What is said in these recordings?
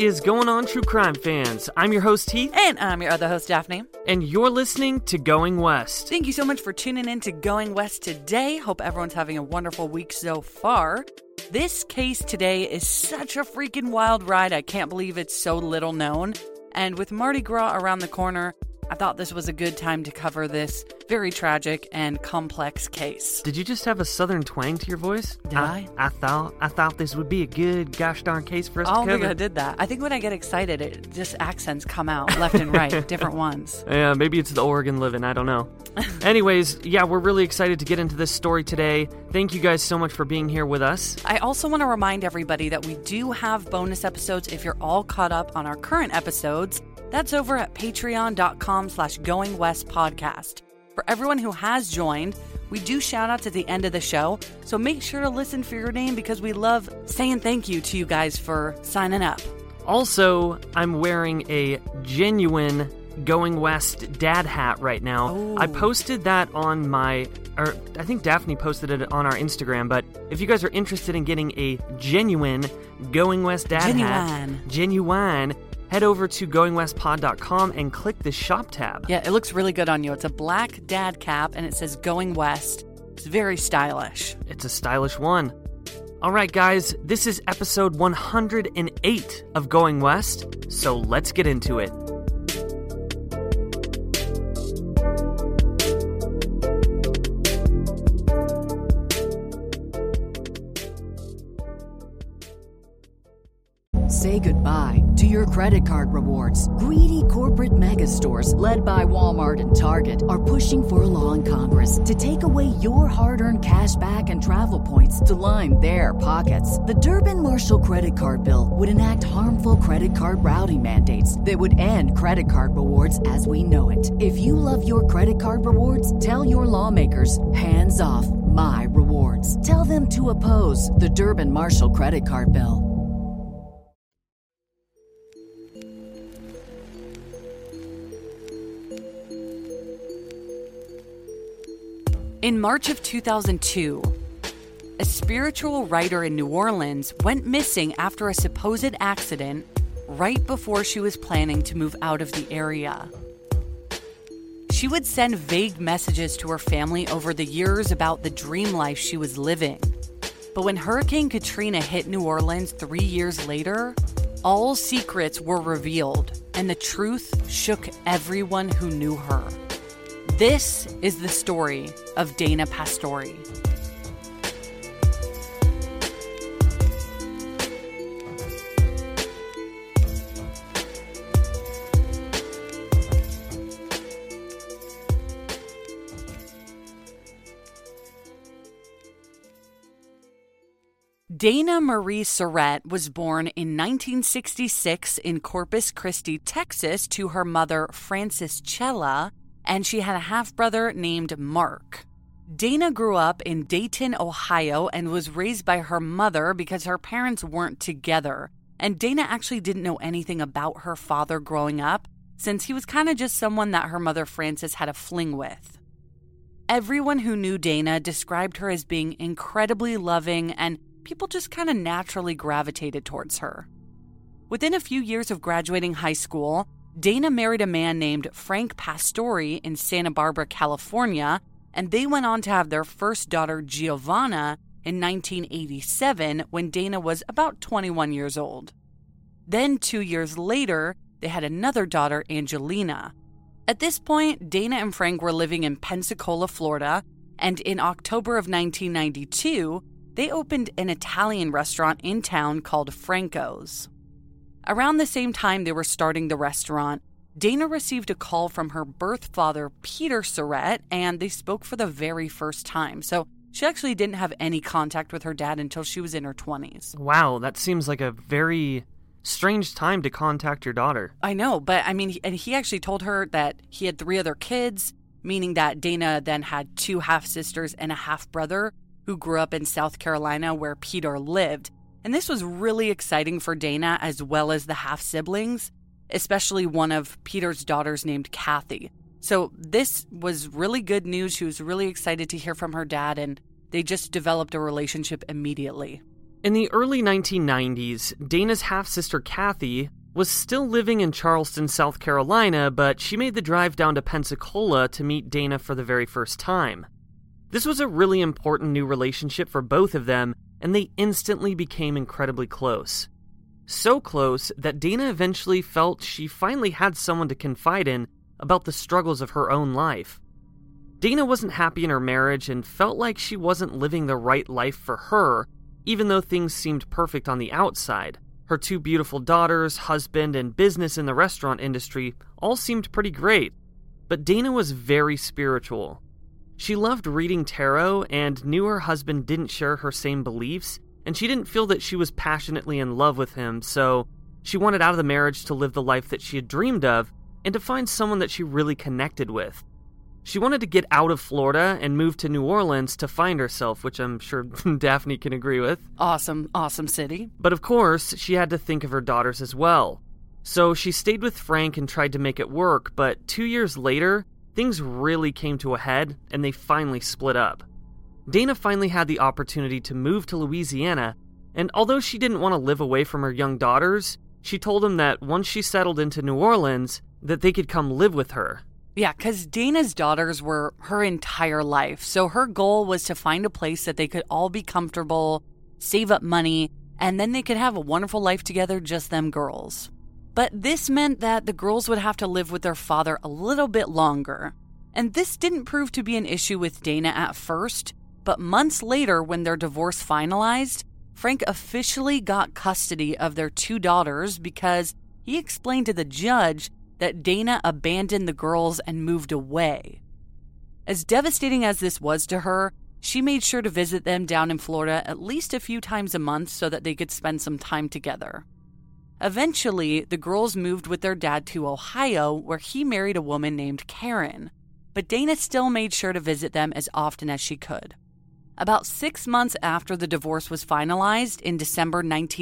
is going on, true crime fans? I'm your host, Heath. And I'm your other host, Daphne. And you're listening to Going West. Thank you so much for tuning in to Going West today. Hope everyone's having a wonderful week so far. This case today is such a freaking wild ride. I can't believe it's so little known. And with Mardi Gras around the corner, I thought this was a good time to cover this very tragic and complex case. Did you just have a southern twang to your voice? Did I? I thought this would be a good gosh darn case for us to cover. I don't think I did that. I think when I get excited, it just accents come out left and right, different ones. Yeah, maybe it's the Oregon living, I don't know. Anyways, yeah, we're really excited to get into this story today. Thank you guys so much for being here with us. I also want to remind everybody that we do have bonus episodes if you're all caught up on our current episodes. That's over at patreon.com/goingwestpodcast. For everyone who has joined, we do shout outs at the end of the show, so make sure to listen for your name because we love saying thank you to you guys for signing up. Also, I'm wearing a genuine Going West dad hat right now. Ooh. I posted that on I think Daphne posted it on our Instagram, but if you guys are interested in getting a genuine Going West dad hat, head over to goingwestpod.com and click the shop tab. Yeah, it looks really good on you. It's a black dad cap and it says Going West. It's very stylish. It's a stylish one. All right, guys, this is episode 108 of Going West, so let's get into it. Say goodbye to your credit card rewards. Greedy corporate mega stores, led by Walmart and Target, are pushing for a law in Congress to take away your hard-earned cash back and travel points to line their pockets. The Durbin-Marshall credit card bill would enact harmful credit card routing mandates that would end credit card rewards as we know it. If you love your credit card rewards, tell your lawmakers, hands off my rewards. Tell them to oppose the Durbin-Marshall credit card bill. In March of 2002, a spiritual writer in New Orleans went missing after a supposed accident right before she was planning to move out of the area. She would send vague messages to her family over the years about the dream life she was living. But when Hurricane Katrina hit New Orleans 3 years later, all secrets were revealed and the truth shook everyone who knew her. This is the story of Dana Pastore. Dana Marie Surratt was born in 1966 in Corpus Christi, Texas, to her mother, Frances Chella, and she had a half-brother named Mark. Dana grew up in Dayton, Ohio, and was raised by her mother because her parents weren't together. And Dana actually didn't know anything about her father growing up, since he was kind of just someone that her mother, Frances, had a fling with. Everyone who knew Dana described her as being incredibly loving, and people just kind of naturally gravitated towards her. Within a few years of graduating high school, Dana married a man named Frank Pastore in Santa Barbara, California, and they went on to have their first daughter, Giovanna, in 1987 when Dana was about 21 years old. Then 2 years later, they had another daughter, Angelina. At this point, Dana and Frank were living in Pensacola, Florida, and in October of 1992, they opened an Italian restaurant in town called Franco's. Around the same time they were starting the restaurant, Dana received a call from her birth father, Peter Surratt, and they spoke for the very first time. So she actually didn't have any contact with her dad until she was in her 20s. Wow, that seems like a very strange time to contact your daughter. I know, but I mean, and he actually told her that he had 3 other kids, meaning that Dana then had 2 half-sisters and a half-brother who grew up in South Carolina where Peter lived. And this was really exciting for Dana as well as the half-siblings, especially one of Peter's daughters named Kathy. So this was really good news. She was really excited to hear from her dad, and they just developed a relationship immediately. In the early 1990s, Dana's half-sister Kathy was still living in Charleston, South Carolina, but she made the drive down to Pensacola to meet Dana for the very first time. This was a really important new relationship for both of them, and they instantly became incredibly close. So close that Dana eventually felt she finally had someone to confide in about the struggles of her own life. Dana wasn't happy in her marriage and felt like she wasn't living the right life for her, even though things seemed perfect on the outside. Her 2 beautiful daughters, husband, and business in the restaurant industry all seemed pretty great, but Dana was very spiritual. She loved reading tarot and knew her husband didn't share her same beliefs, and she didn't feel that she was passionately in love with him, so she wanted out of the marriage to live the life that she had dreamed of and to find someone that she really connected with. She wanted to get out of Florida and move to New Orleans to find herself, which I'm sure Daphne can agree with. Awesome city. But of course, she had to think of her daughters as well. So she stayed with Frank and tried to make it work, but 2 years later, things really came to a head and they finally split up. Dana finally had the opportunity to move to Louisiana, and although she didn't want to live away from her young daughters, she told them that once she settled into New Orleans, that they could come live with her. Yeah, because Dana's daughters were her entire life, so her goal was to find a place that they could all be comfortable, save up money, and then they could have a wonderful life together, just them girls. But this meant that the girls would have to live with their father a little bit longer. And this didn't prove to be an issue with Dana at first, but months later, when their divorce finalized, Frank officially got custody of their 2 daughters because he explained to the judge that Dana abandoned the girls and moved away. As devastating as this was to her, she made sure to visit them down in Florida at least a few times a month so that they could spend some time together. Eventually, the girls moved with their dad to Ohio, where he married a woman named Karen, but Dana still made sure to visit them as often as she could. About 6 months after the divorce was finalized in December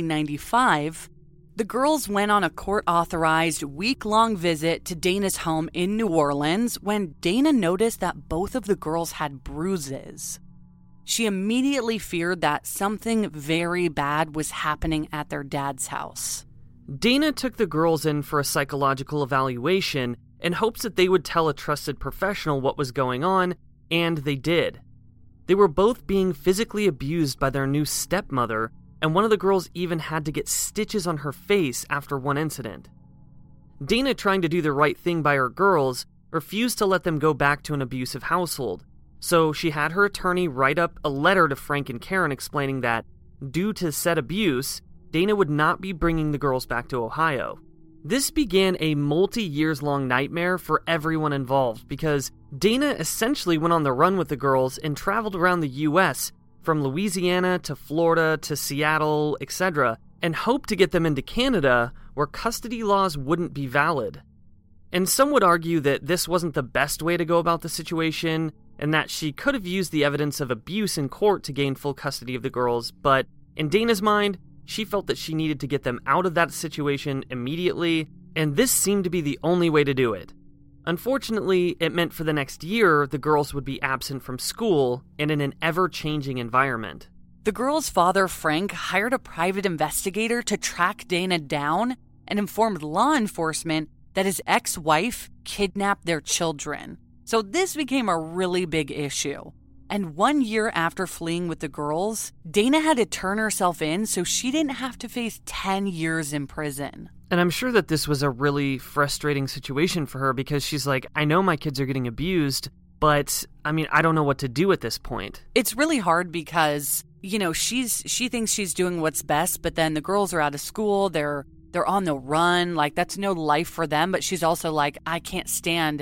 1995, the girls went on a court-authorized week-long visit to Dana's home in New Orleans when Dana noticed that both of the girls had bruises. She immediately feared that something very bad was happening at their dad's house. Dana took the girls in for a psychological evaluation in hopes that they would tell a trusted professional what was going on, and they did. They were both being physically abused by their new stepmother, and one of the girls even had to get stitches on her face after one incident. Dana, trying to do the right thing by her girls, refused to let them go back to an abusive household, so she had her attorney write up a letter to Frank and Karen explaining that, due to said abuse, Dana would not be bringing the girls back to Ohio. This began a multi-years-long nightmare for everyone involved because Dana essentially went on the run with the girls and traveled around the U.S., from Louisiana to Florida to Seattle, etc., and hoped to get them into Canada, where custody laws wouldn't be valid. And some would argue that this wasn't the best way to go about the situation, and that she could have used the evidence of abuse in court to gain full custody of the girls, but in Dana's mind, she felt that she needed to get them out of that situation immediately, and this seemed to be the only way to do it. Unfortunately, it meant for the next year, the girls would be absent from school and in an ever-changing environment. The girls' father, Frank, hired a private investigator to track Dana down and informed law enforcement that his ex-wife kidnapped their children. So this became a really big issue. And 1 year after fleeing with the girls, Dana had to turn herself in so she didn't have to face 10 years in prison. And I'm sure that this was a really frustrating situation for her because she's like, I know my kids are getting abused, but I don't know what to do at this point. It's really hard because, she thinks she's doing what's best, but then the girls are out of school, they're on the run, like that's no life for them, but she's also like, I can't stand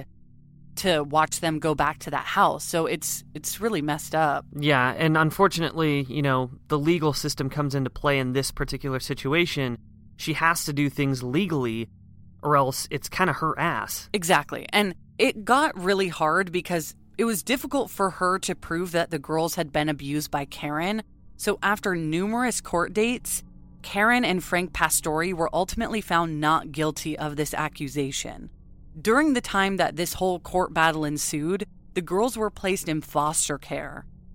to watch them go back to that house. So it's really messed up. Yeah, and unfortunately, the legal system comes into play in this particular situation. She has to do things legally, or else it's kind of her ass. Exactly. And it got really hard because it was difficult for her to prove that the girls had been abused by Karen. So after numerous court dates, Karen and Frank Pastore were ultimately found not guilty of this accusation. During the time that this whole court battle ensued, the girls were placed in foster care.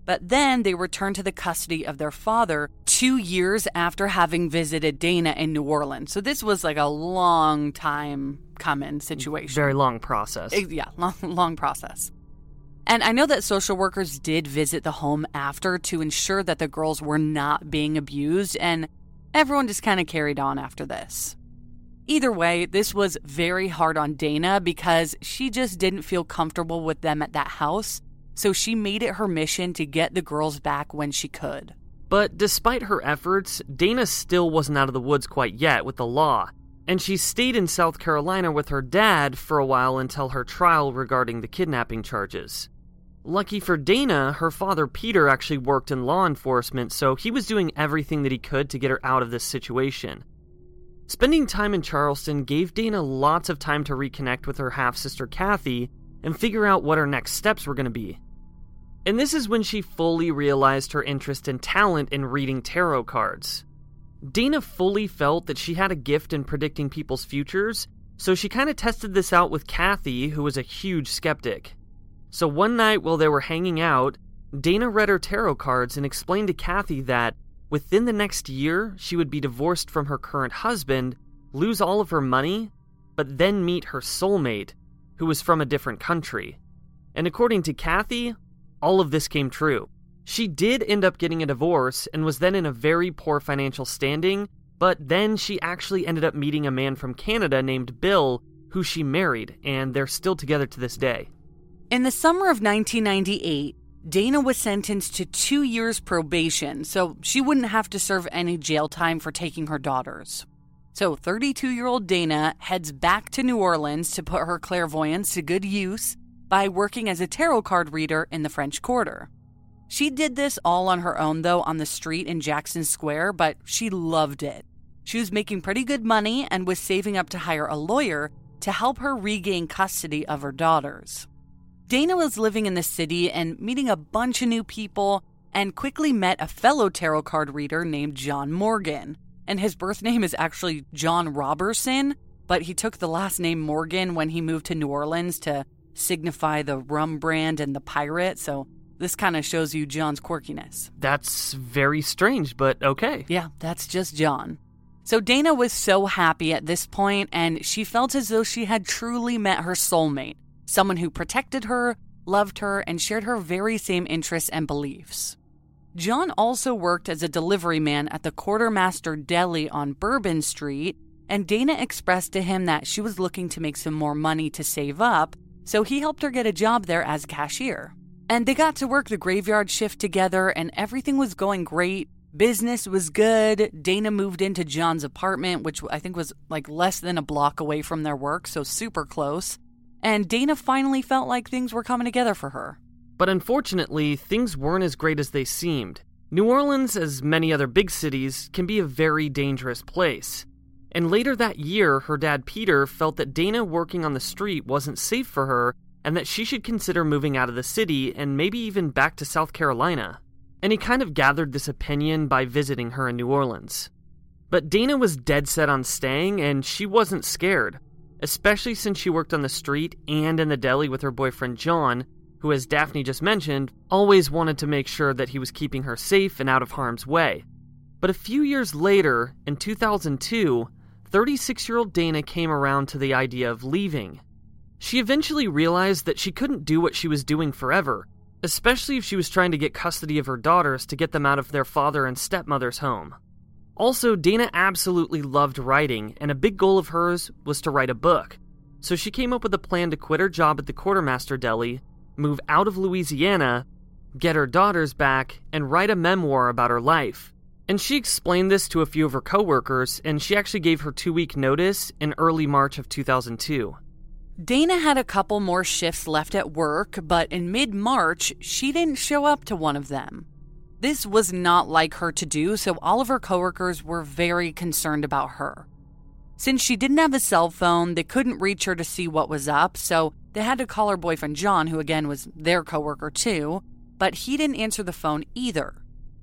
But then they returned to the custody of their father 2 years after having visited Dana in New Orleans. So this was like a long time coming situation. Very long process. Yeah, long process. And I know that social workers did visit the home after to ensure that the girls were not being abused, and everyone just kind of carried on after this. Either way, this was very hard on Dana because she just didn't feel comfortable with them at that house, so she made it her mission to get the girls back when she could. But despite her efforts, Dana still wasn't out of the woods quite yet with the law, and she stayed in South Carolina with her dad for a while until her trial regarding the kidnapping charges. Lucky for Dana, her father Peter actually worked in law enforcement, so he was doing everything that he could to get her out of this situation. Spending time in Charleston gave Dana lots of time to reconnect with her half-sister Kathy and figure out what her next steps were going to be. And this is when she fully realized her interest and talent in reading tarot cards. Dana fully felt that she had a gift in predicting people's futures, so she kind of tested this out with Kathy, who was a huge skeptic. So one night while they were hanging out, Dana read her tarot cards and explained to Kathy that within the next year, she would be divorced from her current husband, lose all of her money, but then meet her soulmate, who was from a different country. And according to Kathy, all of this came true. She did end up getting a divorce and was then in a very poor financial standing, but then she actually ended up meeting a man from Canada named Bill, who she married, and they're still together to this day. In the summer of 1998, Dana was sentenced to 2 years probation, so she wouldn't have to serve any jail time for taking her daughters. So 32-year-old Dana heads back to New Orleans to put her clairvoyance to good use by working as a tarot card reader in the French Quarter. She did this all on her own, though, on the street in Jackson Square, but she loved it. She was making pretty good money and was saving up to hire a lawyer to help her regain custody of her daughters. Dana was living in the city and meeting a bunch of new people and quickly met a fellow tarot card reader named John Morgan. And his birth name is actually John Robertson, but he took the last name Morgan when he moved to New Orleans to signify the rum brand and the pirate, so this kind of shows you John's quirkiness. That's very strange, but okay. Yeah, that's just John. So Dana was so happy at this point, and she felt as though she had truly met her soulmate. Someone who protected her, loved her, and shared her very same interests and beliefs. John also worked as a delivery man at the Quartermaster Deli on Bourbon Street, and Dana expressed to him that she was looking to make some more money to save up, so he helped her get a job there as cashier. And they got to work the graveyard shift together, and everything was going great. Business was good. Dana moved into John's apartment, which I think was like less than a block away from their work, so super close. And Dana finally felt like things were coming together for her. But unfortunately, things weren't as great as they seemed. New Orleans, as many other big cities, can be a very dangerous place. And later that year, her dad Peter felt that Dana working on the street wasn't safe for her and that she should consider moving out of the city and maybe even back to South Carolina. And he kind of gathered this opinion by visiting her in New Orleans. But Dana was dead set on staying, and she wasn't scared, especially since she worked on the street and in the deli with her boyfriend John, who, as Daphne just mentioned, always wanted to make sure that he was keeping her safe and out of harm's way. But a few years later, in 2002, 36-year-old Dana came around to the idea of leaving. She eventually realized that she couldn't do what she was doing forever, especially if she was trying to get custody of her daughters to get them out of their father and stepmother's home. Also, Dana absolutely loved writing, and a big goal of hers was to write a book. So she came up with a plan to quit her job at the Quartermaster Deli, move out of Louisiana, get her daughters back, and write a memoir about her life. And she explained this to a few of her coworkers, and she actually gave her 2-week notice in early March of 2002. Dana had a couple more shifts left at work, but in mid-March, she didn't show up to one of them. This was not like her to do, so all of her coworkers were very concerned about her. Since she didn't have a cell phone, they couldn't reach her to see what was up, so they had to call her boyfriend John, who again was their coworker too, but he didn't answer the phone either.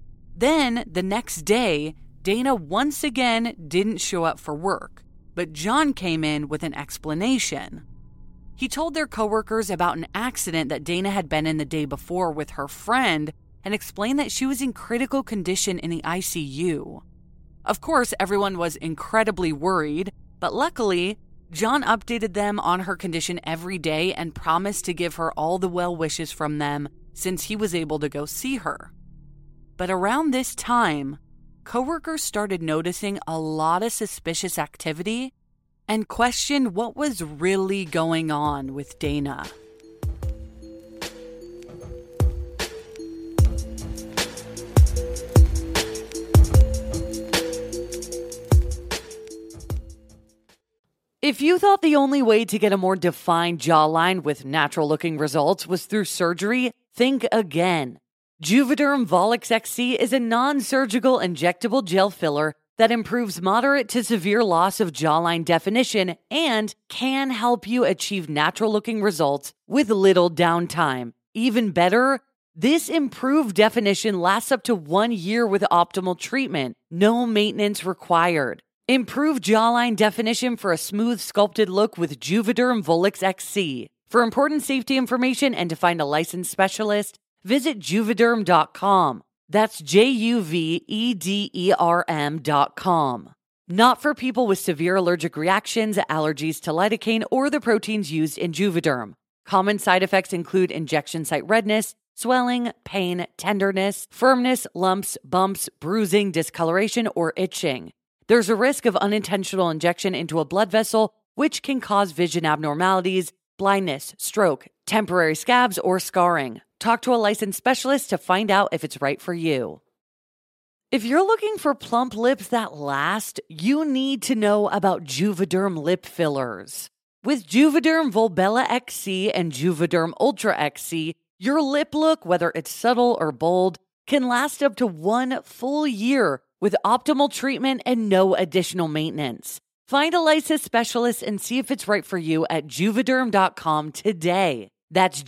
Then, the next day, Dana once again didn't show up for work, but John came in with an explanation. He told their coworkers about an accident that Dana had been in the day before with her friend, and explained that she was in critical condition in the ICU. Of course, everyone was incredibly worried, but luckily, John updated them on her condition every day and promised to give her all the well wishes from them since he was able to go see her. But around this time, coworkers started noticing a lot of suspicious activity and questioned what was really going on with Dana. If you thought the only way to get a more defined jawline with natural-looking results was through surgery, think again. Juvederm Volux XC is a non-surgical injectable gel filler that improves moderate to severe loss of jawline definition and can help you achieve natural-looking results with little downtime. Even better, this improved definition lasts up to 1 year with optimal treatment. No maintenance required. Improve jawline definition for a smooth, sculpted look with Juvederm Volux XC. For important safety information and to find a licensed specialist, visit Juvederm.com. That's Juvederm.com. Not for people with severe allergic reactions, allergies to lidocaine, or the proteins used in Juvederm. Common side effects include injection site redness, swelling, pain, tenderness, firmness, lumps, bumps, bruising, discoloration, or itching. There's a risk of unintentional injection into a blood vessel, which can cause vision abnormalities, blindness, stroke, temporary scabs, or scarring. Talk to a licensed specialist to find out if it's right for you. If you're looking for plump lips that last, you need to know about Juvederm lip fillers. With Juvederm Volbella XC and Juvederm Ultra XC, your lip look, whether it's subtle or bold, can last up to 1 full year with optimal treatment and no additional maintenance. Find a licensed specialist and see if it's right for you at Juvederm.com today. That's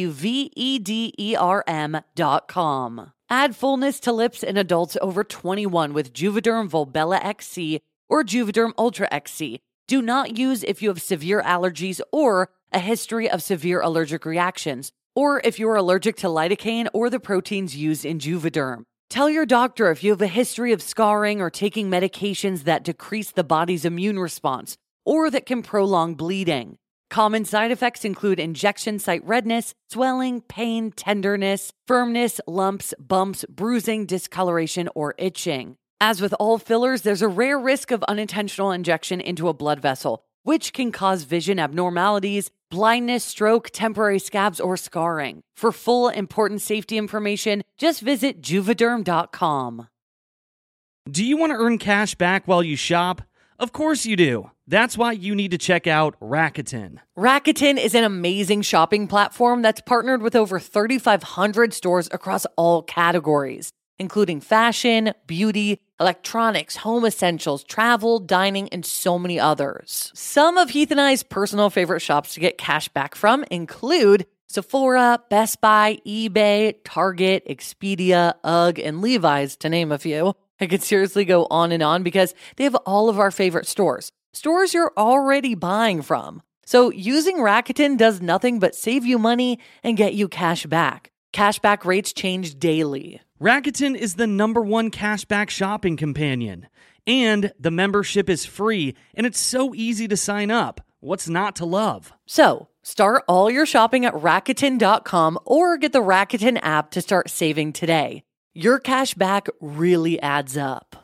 Juvederm.com. Add fullness to lips in adults over 21 with Juvederm Volbella XC or Juvederm Ultra XC. Do not use if you have severe allergies or a history of severe allergic reactions, or if you are allergic to lidocaine or the proteins used in Juvederm. Tell your doctor if you have a history of scarring or taking medications that decrease the body's immune response or that can prolong bleeding. Common side effects include injection site redness, swelling, pain, tenderness, firmness, lumps, bumps, bruising, discoloration, or itching. As with all fillers, there's a rare risk of unintentional injection into a blood vessel, which can cause vision abnormalities, blindness, stroke, temporary scabs, or scarring. For full important safety information, just visit Juvederm.com. Do you want to earn cash back while you shop? Of course you do. That's why you need to check out Rakuten. Rakuten is an amazing shopping platform that's partnered with over 3,500 stores across all categories, including fashion, beauty, electronics, home essentials, travel, dining, and so many others. Some of Heath and I's personal favorite shops to get cash back from include Sephora, Best Buy, eBay, Target, Expedia, UGG, and Levi's, to name a few. I could seriously go on and on because they have all of our favorite stores. Stores you're already buying from. So using Rakuten does nothing but save you money and get you cash back. Cashback rates change daily. Rakuten is the #1 cashback shopping companion. And the membership is free, and it's so easy to sign up. What's not to love? So, start all your shopping at Rakuten.com or get the Rakuten app to start saving today. Your cash back really adds up.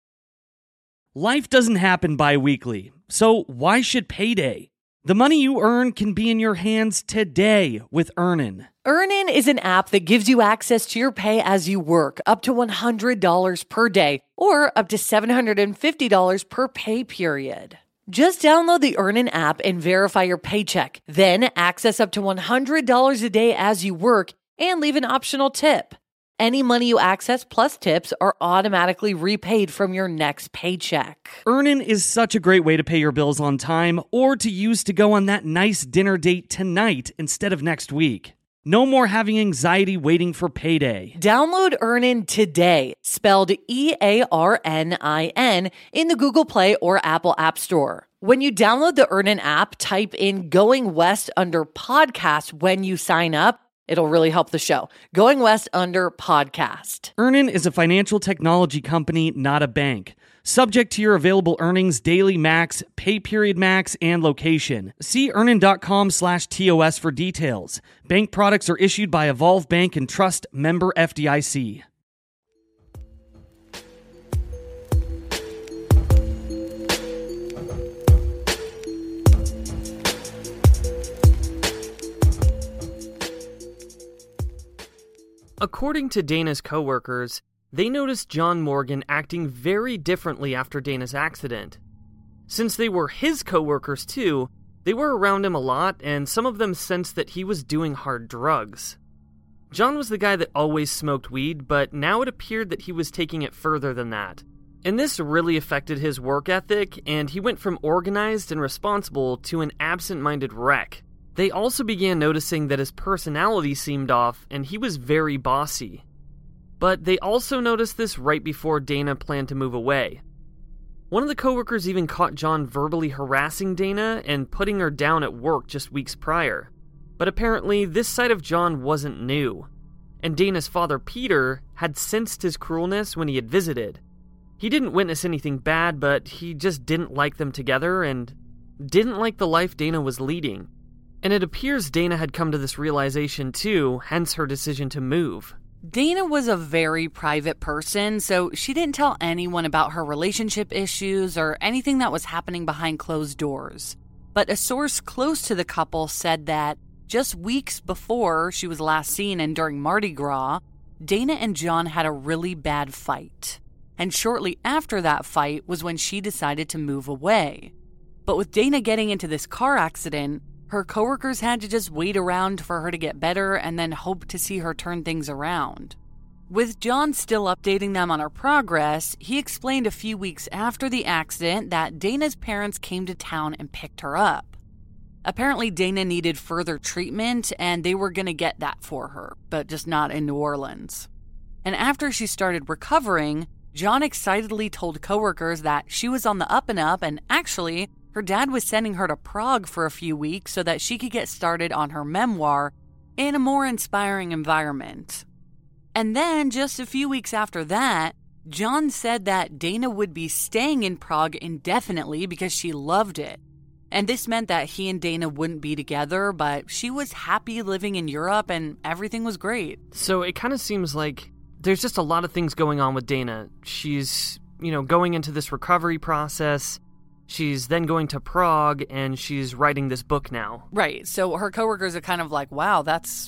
Life doesn't happen bi-weekly, so why should payday? The money you earn can be in your hands today with Earnin. Earnin is an app that gives you access to your pay as you work, up to $100 per day, or up to $750 per pay period. Just download the Earnin app and verify your paycheck. Then access up to $100 a day as you work and leave an optional tip. Any money you access plus tips are automatically repaid from your next paycheck. Earnin is such a great way to pay your bills on time or to use to go on that nice dinner date tonight instead of next week. No more having anxiety waiting for payday. Download Earnin today, spelled EARNIN, in the Google Play or Apple App Store. When you download the Earnin app, type in Going West under podcast when you sign up. It'll really help the show. Going West Under podcast. Earnin is a financial technology company, not a bank. Subject to your available earnings, daily max, pay period max, and location. See earnin.com/TOS for details. Bank products are issued by Evolve Bank and Trust, member FDIC. According to Dana's coworkers, they noticed John Morgan acting very differently after Dana's accident. Since they were his coworkers too, they were around him a lot, and some of them sensed that he was doing hard drugs. John was the guy that always smoked weed, but now it appeared that he was taking it further than that. And this really affected his work ethic, and he went from organized and responsible to an absent-minded wreck. They also began noticing that his personality seemed off, and he was very bossy. But they also noticed this right before Dana planned to move away. One of the coworkers even caught John verbally harassing Dana and putting her down at work just weeks prior. But apparently, this side of John wasn't new. And Dana's father, Peter, had sensed his cruelness when he had visited. He didn't witness anything bad, but he just didn't like them together and didn't like the life Dana was leading. And it appears Dana had come to this realization too, hence her decision to move. Dana was a very private person, so she didn't tell anyone about her relationship issues or anything that was happening behind closed doors. But a source close to the couple said that just weeks before she was last seen and during Mardi Gras, Dana and John had a really bad fight. And shortly after that fight was when she decided to move away. But with Dana getting into this car accident, her coworkers had to just wait around for her to get better and then hope to see her turn things around. With John still updating them on her progress, he explained a few weeks after the accident that Dana's parents came to town and picked her up. Apparently, Dana needed further treatment, and they were going to get that for her, but just not in New Orleans. And after she started recovering, John excitedly told coworkers that she was on the up and up, and actually, her dad was sending her to Prague for a few weeks so that she could get started on her memoir in a more inspiring environment. And then, just a few weeks after that, John said that Dana would be staying in Prague indefinitely because she loved it. And this meant that he and Dana wouldn't be together, but she was happy living in Europe and everything was great. So it kind of seems like there's just a lot of things going on with Dana. She's, going into this recovery process. She's then going to Prague, and she's writing this book now. Right. So her coworkers are kind of like, wow,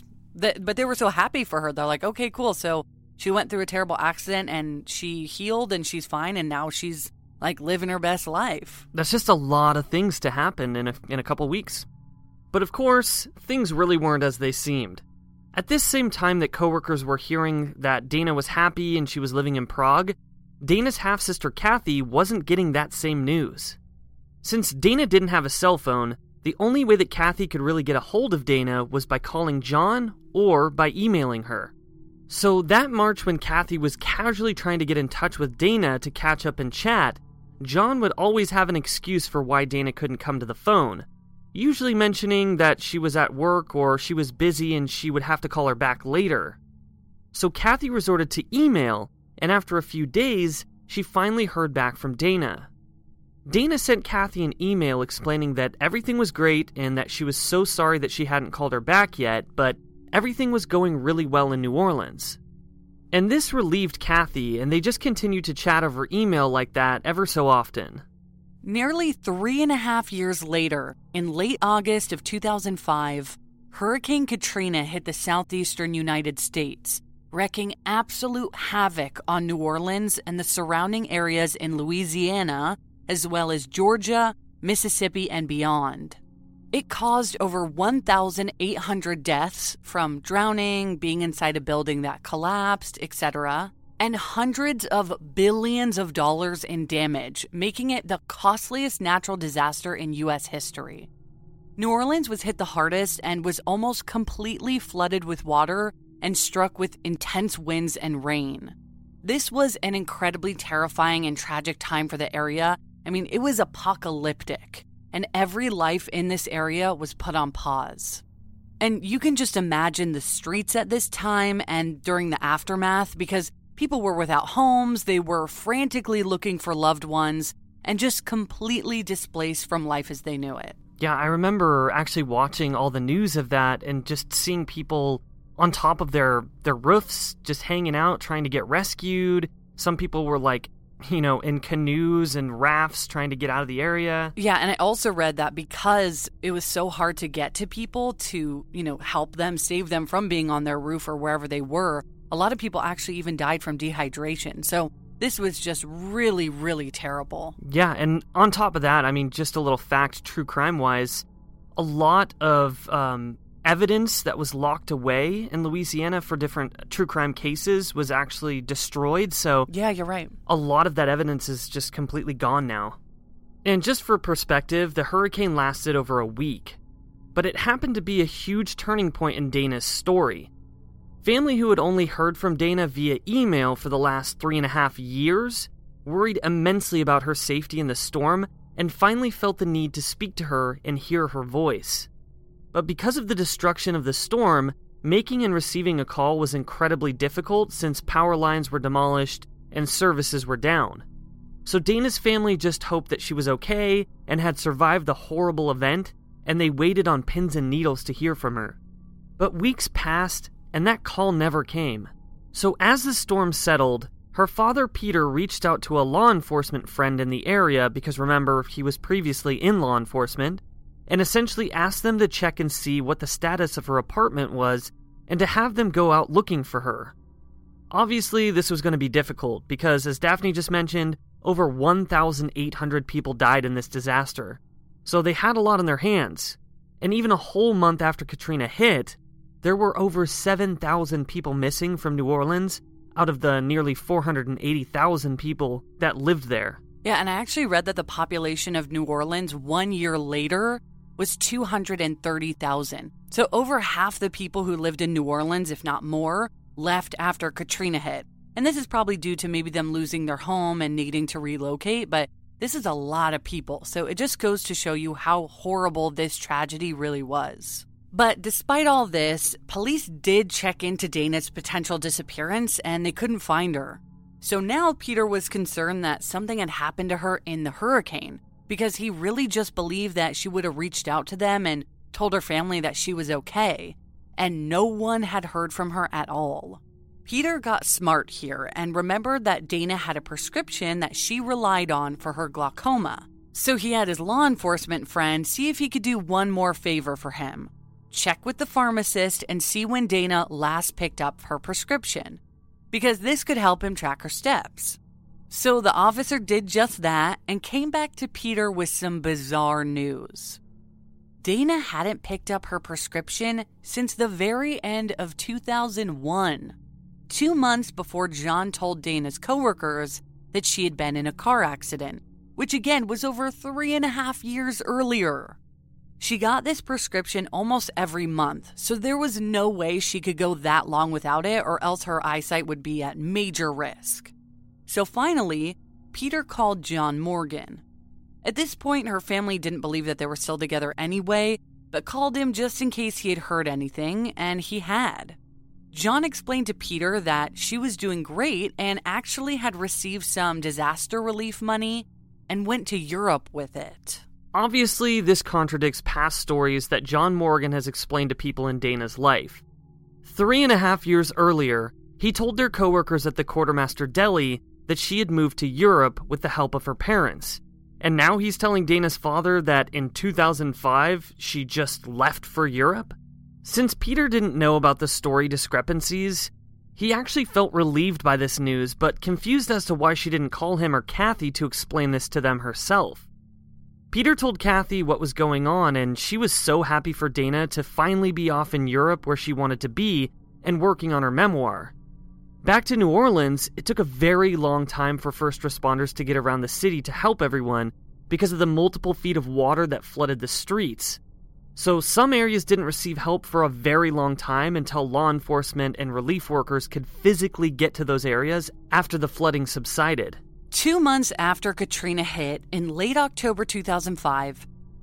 but they were so happy for her. They're like, okay, cool. So she went through a terrible accident, and she healed, and she's fine, and now she's, living her best life. That's just a lot of things to happen in a couple weeks. But of course, things really weren't as they seemed. At this same time that coworkers were hearing that Dana was happy and she was living in Prague, Dana's half-sister Kathy wasn't getting that same news. Since Dana didn't have a cell phone, the only way that Kathy could really get a hold of Dana was by calling John or by emailing her. So that March, when Kathy was casually trying to get in touch with Dana to catch up and chat, John would always have an excuse for why Dana couldn't come to the phone, usually mentioning that she was at work or she was busy and she would have to call her back later. So Kathy resorted to email, and after a few days, she finally heard back from Dana. Dana sent Kathy an email explaining that everything was great and that she was so sorry that she hadn't called her back yet, but everything was going really well in New Orleans. And this relieved Kathy, and they just continued to chat over email like that ever so often. Nearly 3.5 years later, in late August of 2005, Hurricane Katrina hit the southeastern United States, wreaking absolute havoc on New Orleans and the surrounding areas in Louisiana, as well as Georgia, Mississippi, and beyond. It caused over 1,800 deaths from drowning, being inside a building that collapsed, etc., and hundreds of billions of dollars in damage, making it the costliest natural disaster in U.S. history. New Orleans was hit the hardest and was almost completely flooded with water and struck with intense winds and rain. This was an incredibly terrifying and tragic time for the area. I mean, it was apocalyptic, and every life in this area was put on pause. And you can just imagine the streets at this time and during the aftermath, because people were without homes, they were frantically looking for loved ones, and just completely displaced from life as they knew it. Yeah, I remember actually watching all the news of that and just seeing people on top of their roofs just hanging out, trying to get rescued. Some people were in canoes and rafts trying to get out of the area. Yeah, and I also read that because it was so hard to get to people to, help them, save them from being on their roof or wherever they were, a lot of people actually even died from dehydration. So this was just really, really terrible. Yeah, and on top of that, just a little fact, true crime-wise, a lot of evidence that was locked away in Louisiana for different true crime cases was actually destroyed. So yeah, you're right. A lot of that evidence is just completely gone now. And just for perspective, the hurricane lasted over a week, but it happened to be a huge turning point in Dana's story. Family who had only heard from Dana via email for the last 3.5 years worried immensely about her safety in the storm and finally felt the need to speak to her and hear her voice. But because of the destruction of the storm, making and receiving a call was incredibly difficult since power lines were demolished and services were down. So Dana's family just hoped that she was okay and had survived the horrible event, and they waited on pins and needles to hear from her. But weeks passed, and that call never came. So as the storm settled, her father Peter reached out to a law enforcement friend in the area, because remember, he was previously in law enforcement, and essentially asked them to check and see what the status of her apartment was and to have them go out looking for her. Obviously, this was going to be difficult because, as Daphne just mentioned, over 1,800 people died in this disaster. So they had a lot on their hands. And even a whole month after Katrina hit, there were over 7,000 people missing from New Orleans out of the nearly 480,000 people that lived there. Yeah, and I actually read that the population of New Orleans 1 year later was 230,000. So over half the people who lived in New Orleans, if not more, left after Katrina hit. And this is probably due to maybe them losing their home and needing to relocate, but this is a lot of people. So it just goes to show you how horrible this tragedy really was. But despite all this, police did check into Dana's potential disappearance and they couldn't find her. So now Peter was concerned that something had happened to her in the hurricane, because he really just believed that she would have reached out to them and told her family that she was okay, and no one had heard from her at all. Peter got smart here and remembered that Dana had a prescription that she relied on for her glaucoma. So he had his law enforcement friend see if he could do one more favor for him. Check with the pharmacist and see when Dana last picked up her prescription, because this could help him track her steps. So the officer did just that and came back to Peter with some bizarre news. Dana hadn't picked up her prescription since the very end of 2001, 2 months before John told Dana's coworkers that she had been in a car accident, which again was over 3.5 years earlier. She got this prescription almost every month, so there was no way she could go that long without it, or else her eyesight would be at major risk. So finally, Peter called John Morgan. At this point, her family didn't believe that they were still together anyway, but called him just in case he had heard anything, and he had. John explained to Peter that she was doing great and actually had received some disaster relief money and went to Europe with it. Obviously, this contradicts past stories that John Morgan has explained to people in Dana's life. 3.5 years earlier, he told their coworkers at the Quartermaster Deli that she had moved to Europe with the help of her parents. And now he's telling Dana's father that in 2005, she just left for Europe? Since Peter didn't know about the story discrepancies, he actually felt relieved by this news, but confused as to why she didn't call him or Kathy to explain this to them herself. Peter told Kathy what was going on, and she was so happy for Dana to finally be off in Europe where she wanted to be and working on her memoir. Back to New Orleans, it took a very long time for first responders to get around the city to help everyone because of the multiple feet of water that flooded the streets. So some areas didn't receive help for a very long time until law enforcement and relief workers could physically get to those areas after the flooding subsided. 2 months after Katrina hit, in late October 2005,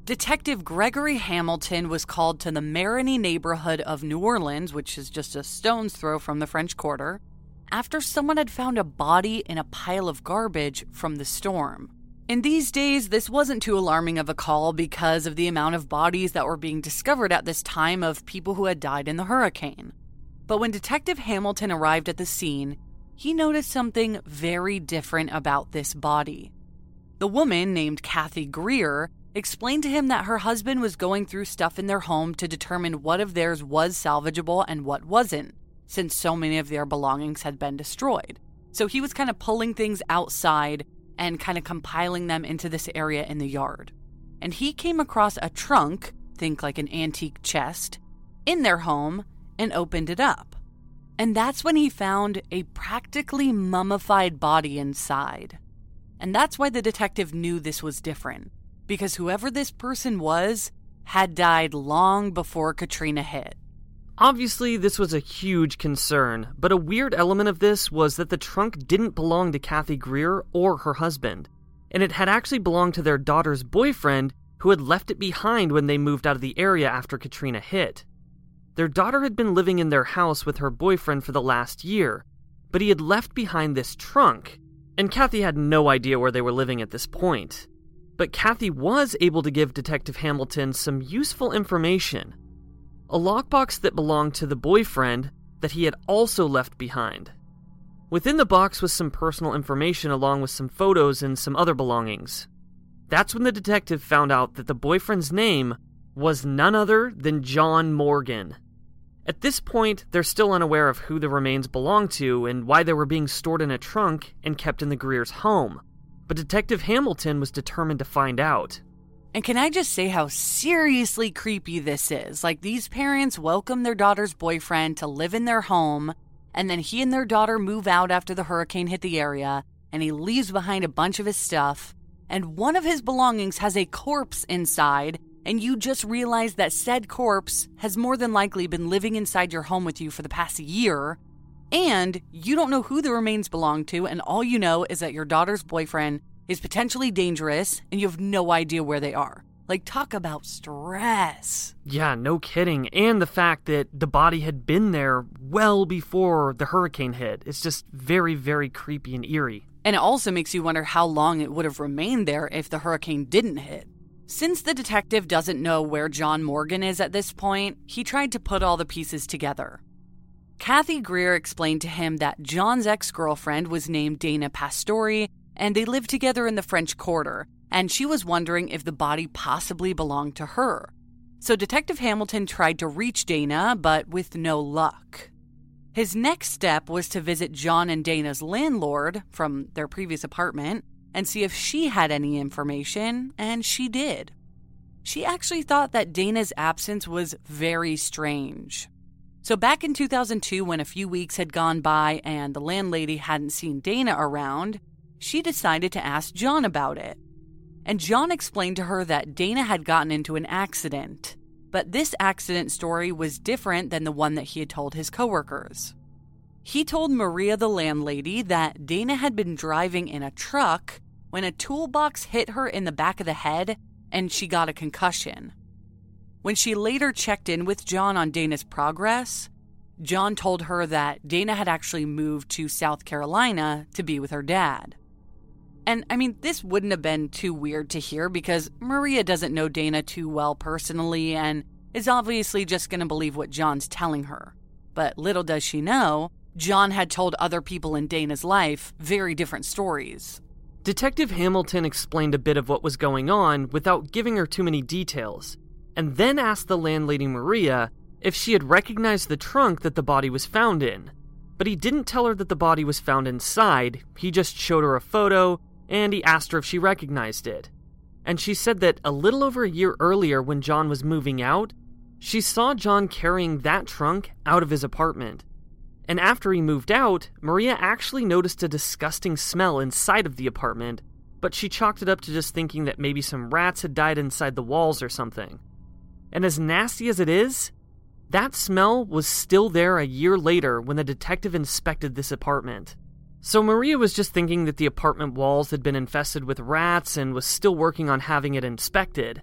Detective Gregory Hamilton was called to the Marigny neighborhood of New Orleans, which is just a stone's throw from the French Quarter, after someone had found a body in a pile of garbage from the storm. In these days, this wasn't too alarming of a call because of the amount of bodies that were being discovered at this time of people who had died in the hurricane. But when Detective Hamilton arrived at the scene, he noticed something very different about this body. The woman, named Kathy Greer, explained to him that her husband was going through stuff in their home to determine what of theirs was salvageable and what wasn't, since so many of their belongings had been destroyed. So he was kind of pulling things outside and kind of compiling them into this area in the yard. And he came across a trunk, think like an antique chest, in their home and opened it up. And that's when he found a practically mummified body inside. And that's why the detective knew this was different, because whoever this person was had died long before Katrina hit. Obviously, this was a huge concern, but a weird element of this was that the trunk didn't belong to Kathy Greer or her husband, and it had actually belonged to their daughter's boyfriend who had left it behind when they moved out of the area after Katrina hit. Their daughter had been living in their house with her boyfriend for the last year, but he had left behind this trunk, and Kathy had no idea where they were living at this point. But Kathy was able to give Detective Hamilton some useful information. A lockbox that belonged to the boyfriend that he had also left behind. Within the box was some personal information along with some photos and some other belongings. That's when the detective found out that the boyfriend's name was none other than John Morgan. At this point, they're still unaware of who the remains belonged to and why they were being stored in a trunk and kept in the Greer's home. But Detective Hamilton was determined to find out. And can I just say how seriously creepy this is? Like, these parents welcome their daughter's boyfriend to live in their home, and then he and their daughter move out after the hurricane hit the area, and he leaves behind a bunch of his stuff, and one of his belongings has a corpse inside, and you just realize that said corpse has more than likely been living inside your home with you for the past year, and you don't know who the remains belong to, and all you know is that your daughter's boyfriend is potentially dangerous, and you have no idea where they are. Like, talk about stress. Yeah, no kidding. And the fact that the body had been there well before the hurricane hit. It's just very, very creepy and eerie. And it also makes you wonder how long it would have remained there if the hurricane didn't hit. Since the detective doesn't know where John Morgan is at this point, he tried to put all the pieces together. Kathy Greer explained to him that John's ex-girlfriend was named Dana Pastori, and they lived together in the French Quarter, and she was wondering if the body possibly belonged to her. So Detective Hamilton tried to reach Dana, but with no luck. His next step was to visit John and Dana's landlord from their previous apartment and see if she had any information, and she did. She actually thought that Dana's absence was very strange. So back in 2002, when a few weeks had gone by and the landlady hadn't seen Dana around, she decided to ask John about it. And John explained to her that Dana had gotten into an accident, but this accident story was different than the one that he had told his coworkers. He told Maria, the landlady, that Dana had been driving in a truck when a toolbox hit her in the back of the head and she got a concussion. When she later checked in with John on Dana's progress, John told her that Dana had actually moved to South Carolina to be with her dad. And, I mean, this wouldn't have been too weird to hear because Maria doesn't know Dana too well personally and is obviously just going to believe what John's telling her. But little does she know, John had told other people in Dana's life very different stories. Detective Hamilton explained a bit of what was going on without giving her too many details, and then asked the landlady Maria if she had recognized the trunk that the body was found in. But he didn't tell her that the body was found inside, he just showed her a photo, and he asked her if she recognized it. And she said that a little over a year earlier when John was moving out, she saw John carrying that trunk out of his apartment. And after he moved out, Maria actually noticed a disgusting smell inside of the apartment, but she chalked it up to just thinking that maybe some rats had died inside the walls or something. And as nasty as it is, that smell was still there a year later when the detective inspected this apartment. So Maria was just thinking that the apartment walls had been infested with rats and was still working on having it inspected.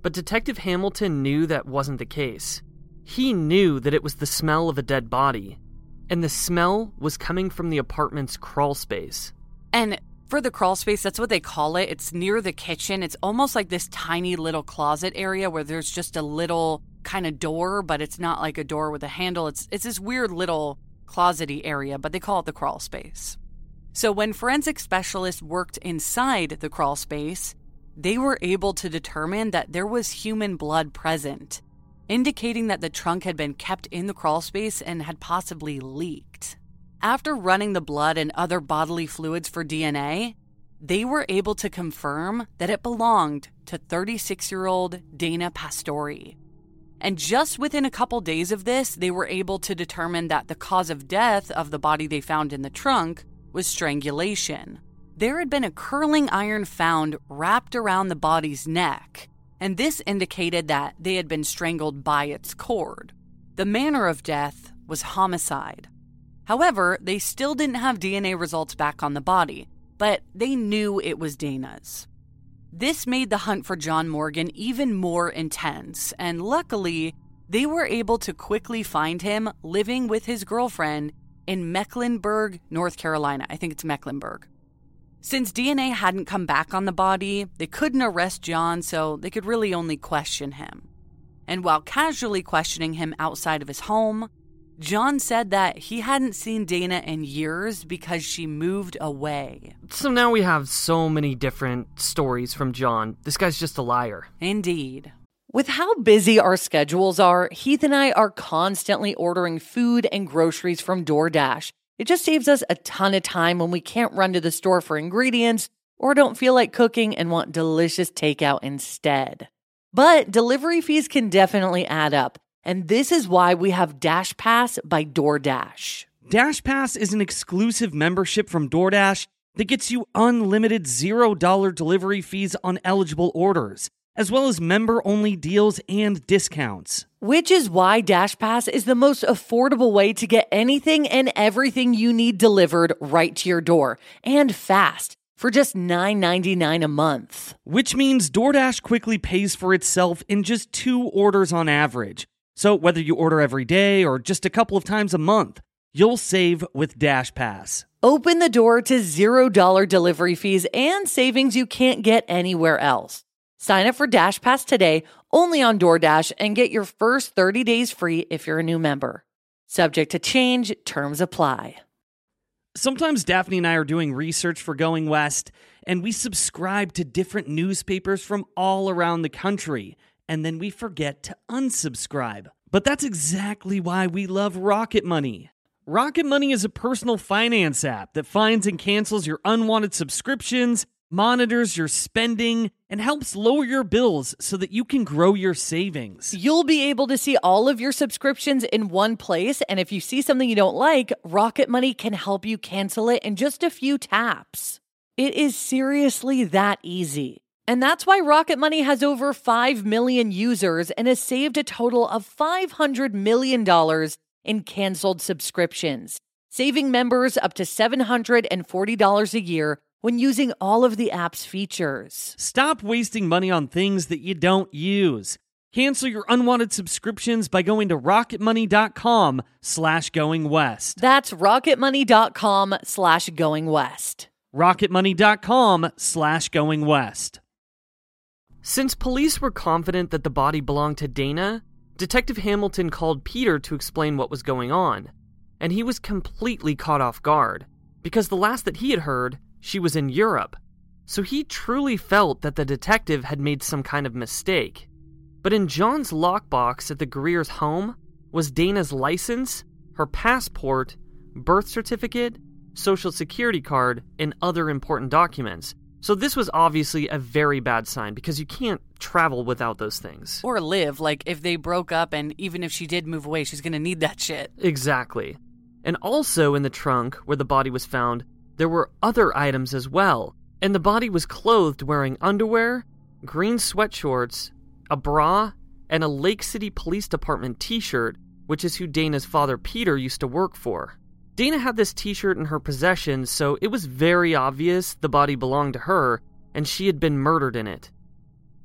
But Detective Hamilton knew that wasn't the case. He knew that it was the smell of a dead body, and the smell was coming from the apartment's crawl space. And for the crawl space, that's what they call it. It's near the kitchen. It's almost like this tiny little closet area where there's just a little kind of door, but it's not like a door with a handle. It's this weird little closet-y area, but they call it the crawl space. So when forensic specialists worked inside the crawl space, they were able to determine that there was human blood present, indicating that the trunk had been kept in the crawl space and had possibly leaked. After running the blood and other bodily fluids for DNA, they were able to confirm that it belonged to 36-year-old Dana Pastori. And just within a couple days of this, they were able to determine that the cause of death of the body they found in the trunk was strangulation. There had been a curling iron found wrapped around the body's neck, and this indicated that they had been strangled by its cord. The manner of death was homicide. However, they still didn't have DNA results back on the body, but they knew it was Dana's. This made the hunt for John Morgan even more intense, and luckily, they were able to quickly find him living with his girlfriend in Mecklenburg, North Carolina. I think it's Mecklenburg. Since DNA hadn't come back on the body, they couldn't arrest John, so they could really only question him. And while casually questioning him outside of his home, John said that he hadn't seen Dana in years because she moved away. So now we have so many different stories from John. This guy's just a liar. Indeed. With how busy our schedules are, Heath and I are constantly ordering food and groceries from DoorDash. It just saves us a ton of time when we can't run to the store for ingredients or don't feel like cooking and want delicious takeout instead. But delivery fees can definitely add up. And this is why we have Dash Pass by DoorDash. Dash Pass is an exclusive membership from DoorDash that gets you unlimited $0 delivery fees on eligible orders, as well as member-only deals and discounts. Which is why Dash Pass is the most affordable way to get anything and everything you need delivered right to your door, and fast, for just $9.99 a month. Which means DoorDash quickly pays for itself in just 2 orders on average. So whether you order every day or just a couple of times a month, you'll save with Dash Pass. Open the door to $0 delivery fees and savings you can't get anywhere else. Sign up for Dash Pass today only on DoorDash and get your first 30 days free if you're a new member. Subject to change, terms apply. Sometimes Daphne and I are doing research for Going West, and we subscribe to different newspapers from all around the country. And then we forget to unsubscribe. But that's exactly why we love Rocket Money. Rocket Money is a personal finance app that finds and cancels your unwanted subscriptions, monitors your spending, and helps lower your bills so that you can grow your savings. You'll be able to see all of your subscriptions in one place, and if you see something you don't like, Rocket Money can help you cancel it in just a few taps. It is seriously that easy. And that's why Rocket Money has over 5 million users and has saved a total of $500 million in canceled subscriptions, saving members up to $740 a year when using all of the app's features. Stop wasting money on things that you don't use. Cancel your unwanted subscriptions by going to rocketmoney.com/goingwest. That's rocketmoney.com/goingwest. rocketmoney.com/goingwest. Since police were confident that the body belonged to Dana, Detective Hamilton called Peter to explain what was going on, and he was completely caught off guard, because the last that he had heard, she was in Europe, so he truly felt that the detective had made some kind of mistake. But in John's lockbox at the Greer's home was Dana's license, her passport, birth certificate, social security card, and other important documents. So this was obviously a very bad sign because you can't travel without those things. Or live, like if they broke up and even if she did move away, she's going to need that shit. Exactly. And also in the trunk where the body was found, there were other items as well. And the body was clothed wearing underwear, green sweatshorts, a bra, and a Lake City Police Department t-shirt, which is who Dana's father Peter used to work for. Dana had this t-shirt in her possession, so it was very obvious the body belonged to her, and she had been murdered in it.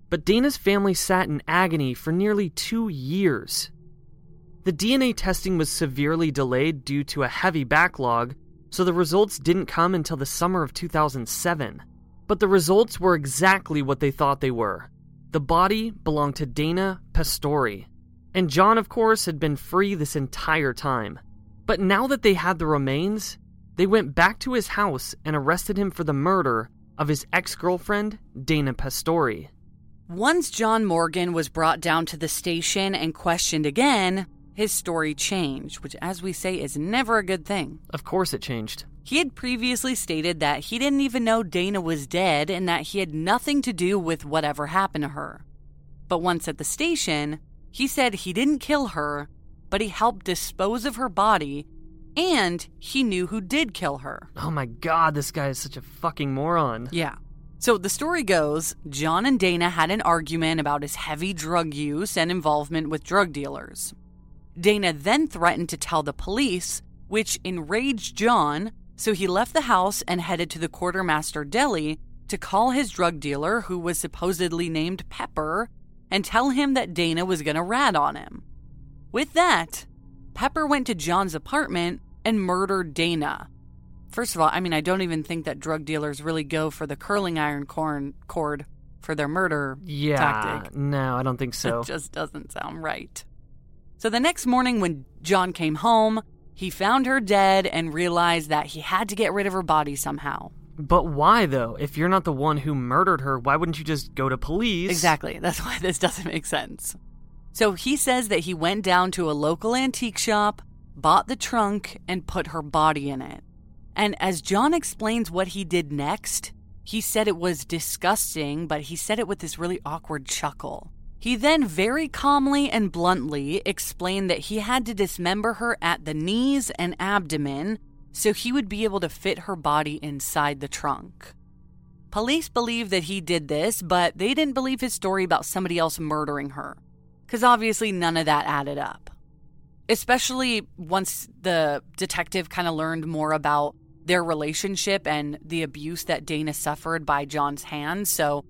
but Dana's family sat in agony for nearly 2 years. The DNA testing was severely delayed due to a heavy backlog, so the results didn't come until the summer of 2007. But the results were exactly what they thought they were. The body belonged to Dana Pastori. And John, of course, had been free this entire time. But now that they had the remains, they went back to his house and arrested him for the murder of his ex-girlfriend, Dana Pastori. Once John Morgan was brought down to the station and questioned again, his story changed, which, as we say, is never a good thing. Of course it changed. He had previously stated that he didn't even know Dana was dead and that he had nothing to do with whatever happened to her. But once at the station, he said he didn't kill her, but he helped dispose of her body, and he knew who did kill her. Oh my god, this guy is such a fucking moron. Yeah. So the story goes, John and Dana had an argument about his heavy drug use and involvement with drug dealers. Dana then threatened to tell the police, which enraged John, so he left the house and headed to the Quartermaster Deli to call his drug dealer, who was supposedly named Pepper, and tell him that Dana was going to rat on him. With that, Pepper went to John's apartment and murdered Dana. First of all, I don't even think that drug dealers really go for the curling iron cord for their murder tactic. No, I don't think so. It just doesn't sound right. So the next morning when John came home, he found her dead and realized that he had to get rid of her body somehow. But why, though? If you're not the one who murdered her, why wouldn't you just go to police? Exactly. That's why this doesn't make sense. So he says that he went down to a local antique shop, bought the trunk, and put her body in it. And as John explains what he did next, he said it was disgusting, but he said it with this really awkward chuckle. He then very calmly and bluntly explained that he had to dismember her at the knees and abdomen so he would be able to fit her body inside the trunk. Police believe that he did this, but they didn't believe his story about somebody else murdering her, because obviously none of that added up. Especially once the detective kind of learned more about their relationship and the abuse that Dana suffered by John's hands, so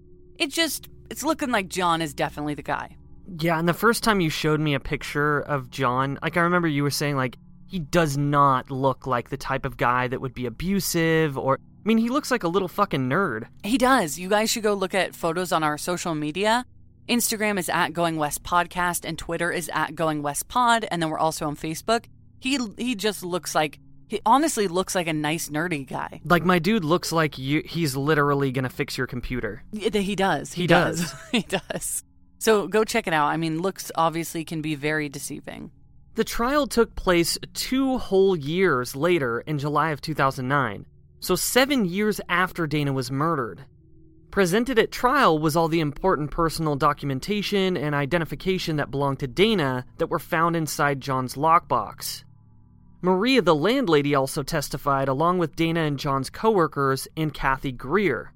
it's looking like John is definitely the guy. Yeah, and the first time you showed me a picture of John, I remember you were saying, he does not look like the type of guy that would be abusive he looks like a little fucking nerd. He does. You guys should go look at photos on our social media. Instagram is @GoingWestPodcast and Twitter is @GoingWestPod, and then we're also on Facebook. He just looks like, he honestly looks like a nice nerdy guy. Like my dude looks like he's literally gonna fix your computer. He does. He does. He does. So go check it out. Looks obviously can be very deceiving. The trial took place 2 whole years later in July of 2009, so 7 years after Dana was murdered. Presented at trial was all the important personal documentation and identification that belonged to Dana that were found inside John's lockbox. Maria, the landlady, also testified along with Dana and John's coworkers and Kathy Greer.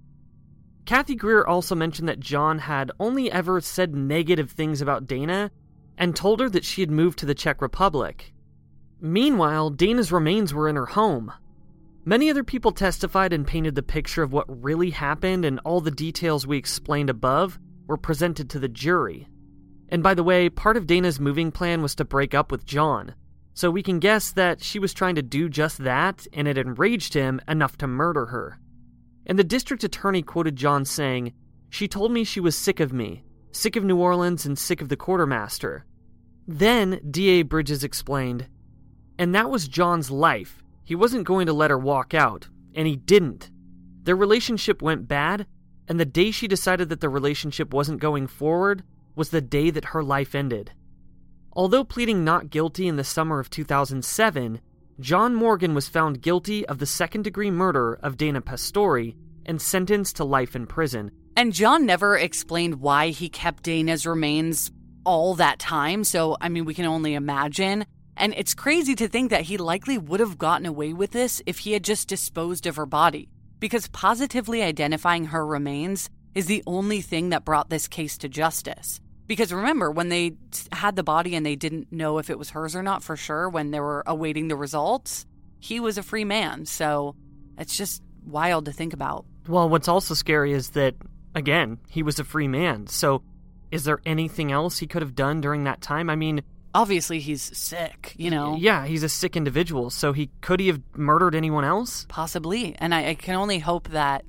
Kathy Greer also mentioned that John had only ever said negative things about Dana and told her that she had moved to the Czech Republic. Meanwhile, Dana's remains were in her home. Many other people testified and painted the picture of what really happened, and all the details we explained above were presented to the jury. And by the way, part of Dana's moving plan was to break up with John, so we can guess that she was trying to do just that, and it enraged him enough to murder her. And the district attorney quoted John saying, "She told me she was sick of me, sick of New Orleans and sick of the quartermaster." Then D.A. Bridges explained, "And that was John's life. He wasn't going to let her walk out, and he didn't. Their relationship went bad, and the day she decided that the relationship wasn't going forward was the day that her life ended." Although pleading not guilty in the summer of 2007, John Morgan was found guilty of the second-degree murder of Dana Pastori and sentenced to life in prison. And John never explained why he kept Dana's remains all that time, so, we can only imagine. And it's crazy to think that he likely would have gotten away with this if he had just disposed of her body, because positively identifying her remains is the only thing that brought this case to justice. Because remember, when they had the body and they didn't know if it was hers or not for sure when they were awaiting the results, he was a free man. So it's just wild to think about. Well, what's also scary is that again, he was a free man. So is there anything else he could have done during that time? I mean, obviously he's sick, you know? Yeah, he's a sick individual. So could he have murdered anyone else? Possibly. And I can only hope that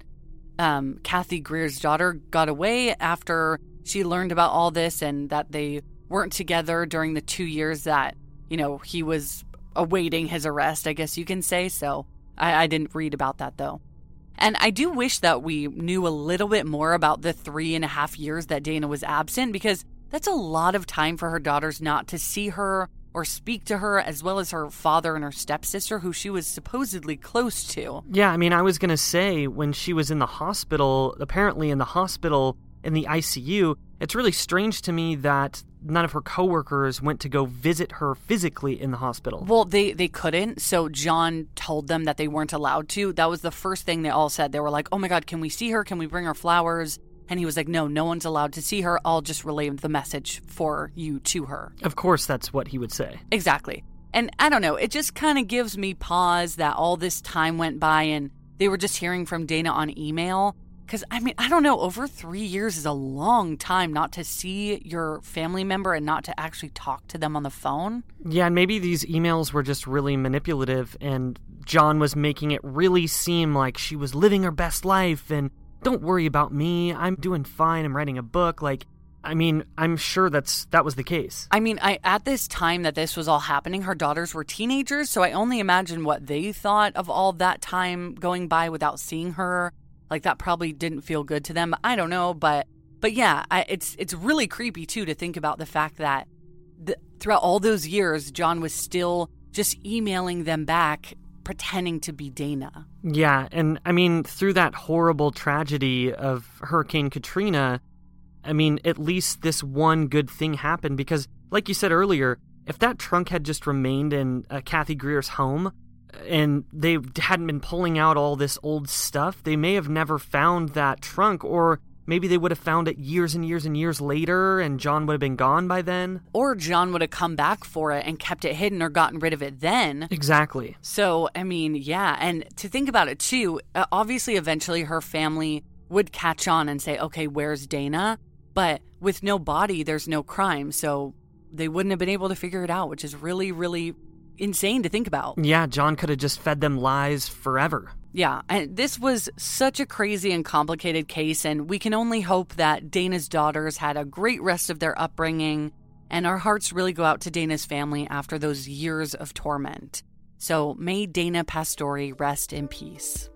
Kathy Greer's daughter got away after she learned about all this and that they weren't together during the 2 years that, you know, he was awaiting his arrest, I guess you can say. So I didn't read about that, though. And I do wish that we knew a little bit more about the 3.5 years that Dana was absent, because that's a lot of time for her daughters not to see her or speak to her, as well as her father and her stepsister, who she was supposedly close to. Yeah, I mean, I was going to say, when she was in the hospital, apparently in the hospital, in the ICU, it's really strange to me that none of her coworkers went to go visit her physically in the hospital. Well, they couldn't, so John told them that they weren't allowed to. That was the first thing they all said. They were like, oh my God, can we see her? Can we bring her flowers? And he was like, no one's allowed to see her. I'll just relay the message for you to her. Of course, that's what he would say. Exactly. And I don't know, it just kind of gives me pause that all this time went by and they were just hearing from Dana on email. Because, I mean, I don't know, over 3 years is a long time not to see your family member and not to actually talk to them on the phone. Yeah, and maybe these emails were just really manipulative and John was making it really seem like she was living her best life and don't worry about me, I'm doing fine, I'm writing a book. Like, I mean, I'm sure that was the case. I mean, at this time that this was all happening, her daughters were teenagers, so I only imagine what they thought of all that time going by without seeing her. Like, that probably didn't feel good to them. I don't know, but yeah, it's really creepy, too, to think about the fact that throughout all those years, John was still just emailing them back, pretending to be Dana. Yeah, and I mean, through that horrible tragedy of Hurricane Katrina, I mean, at least this one good thing happened because, like you said earlier, if that trunk had just remained in Kathy Greer's home and they hadn't been pulling out all this old stuff, they may have never found that trunk, or maybe they would have found it years and years and years later and John would have been gone by then. Or John would have come back for it and kept it hidden or gotten rid of it then. Exactly. So, I mean, yeah. And to think about it, too, obviously, eventually her family would catch on and say, okay, where's Dana? But with no body, there's no crime. So they wouldn't have been able to figure it out, which is really, really insane to think about. Yeah, John could have just fed them lies forever. Yeah, and this was such a crazy and complicated case, and we can only hope that Dana's daughters had a great rest of their upbringing, and our hearts really go out to Dana's family after those years of torment. So may Dana Pastore rest in peace.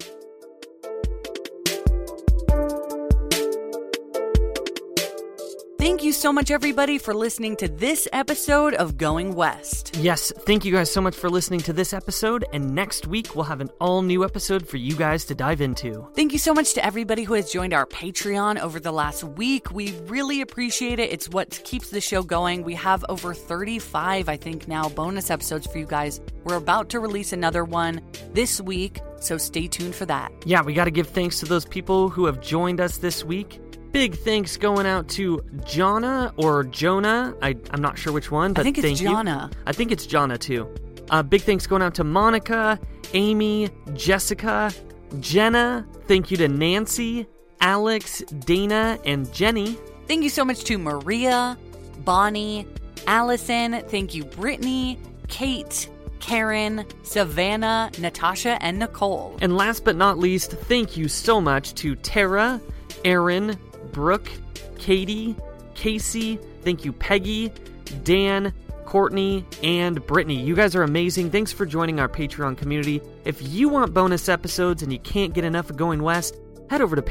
Thank you so much, everybody, for listening to this episode of Going West. Yes, thank you guys so much for listening to this episode, and next week we'll have an all-new episode for you guys to dive into. Thank you so much to everybody who has joined our Patreon over the last week. We really appreciate it. It's what keeps the show going. We have over 35, I think now, bonus episodes for you guys. We're about to release another one this week, so stay tuned for that. Yeah, we got to give thanks to those people who have joined us this week. Big thanks going out to Jonna or Jonah. I'm not sure which one, but I think it's Jonna. I think it's Jonna too. Big thanks going out to Monica, Amy, Jessica, Jenna. Thank you to Nancy, Alex, Dana, and Jenny. Thank you so much to Maria, Bonnie, Allison. Thank you, Brittany, Kate, Karen, Savannah, Natasha, and Nicole. And last but not least, thank you so much to Tara, Aaron, Brooke, Katie, Casey, thank you Peggy, Dan, Courtney, and Brittany. You guys are amazing. Thanks for joining our Patreon community. If you want bonus episodes and you can't get enough of Going West, head over to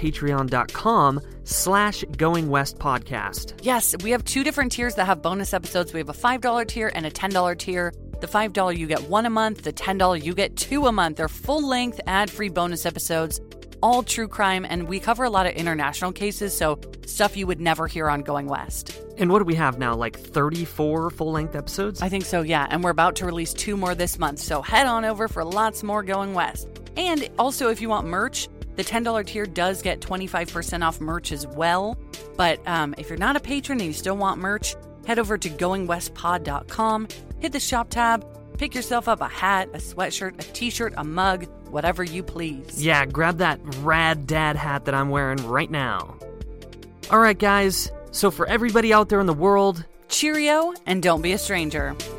patreon.com/GoingWestPodcast. Yes, we have 2 different tiers that have bonus episodes. We have a $5 tier and a $10 tier. The $5 you get 1 a month, the $10 you get 2 a month. They're full-length, ad-free bonus episodes, all true crime, and we cover a lot of international cases, so stuff you would never hear on Going West. And what do we have now, like 34 full-length episodes? I think so, yeah, and we're about to release 2 more this month, so head on over for lots more Going West. And also, if you want merch, the $10 tier does get 25% off merch as well, but if you're not a patron and you still want merch, head over to goingwestpod.com, hit the shop tab, pick yourself up a hat, a sweatshirt, a t-shirt, a mug, whatever you please. Yeah, grab that rad dad hat that I'm wearing right now. All right, guys. So for everybody out there in the world, cheerio and don't be a stranger.